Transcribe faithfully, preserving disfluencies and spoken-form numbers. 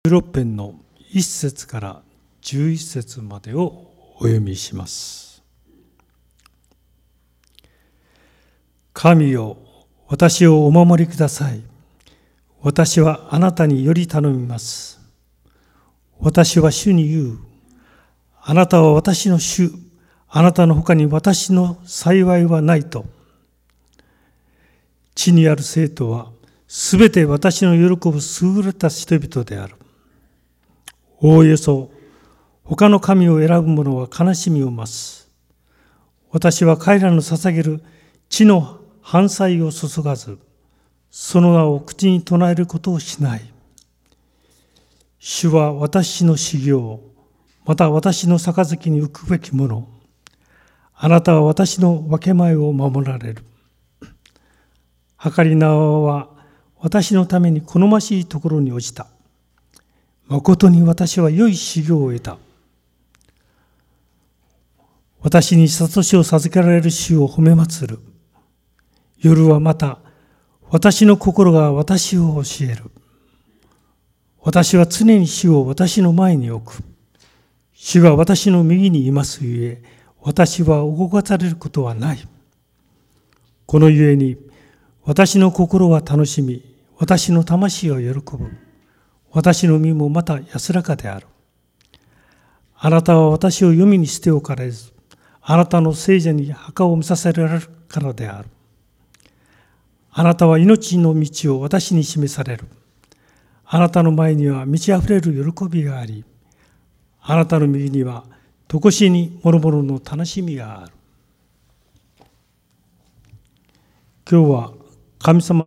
じゅうろく編のいっ節からじゅういち節までをお読みします。神よ、私をお守りください。私はあなたにより頼みます。私は主に言う。あなたは私の主。あなたの他に私の幸いはないと。地にある生徒はすべて私の喜ぶ優れた人々である。おおよそ他の神を選ぶ者は悲しみを増す。私は彼らの捧げる地の飯菜を注がず、その名を口に唱えることをしない。主は私の修行、また私の杯に浮くべきもの。あなたは私の分け前を守られる。計り縄は私のために好ましいところに落ちた。誠に私は良い修行を得た。私に諭しを授けられる主を褒め祭る。夜はまた私の心が私を教える。私は常に主を私の前に置く。主が私の右にいますゆえ、私は動かされることはない。このゆえに私の心は楽しみ、私の魂は喜ぶ。私の身もまた安らかである。あなたは私を黄泉に捨ておかれず、あなたの聖者に墓を見させられるからである。あなたは命の道を私に示される。あなたの前には満ち溢れる喜びがあり、あなたの右にはとこしに諸々の楽しみがある。今日は神様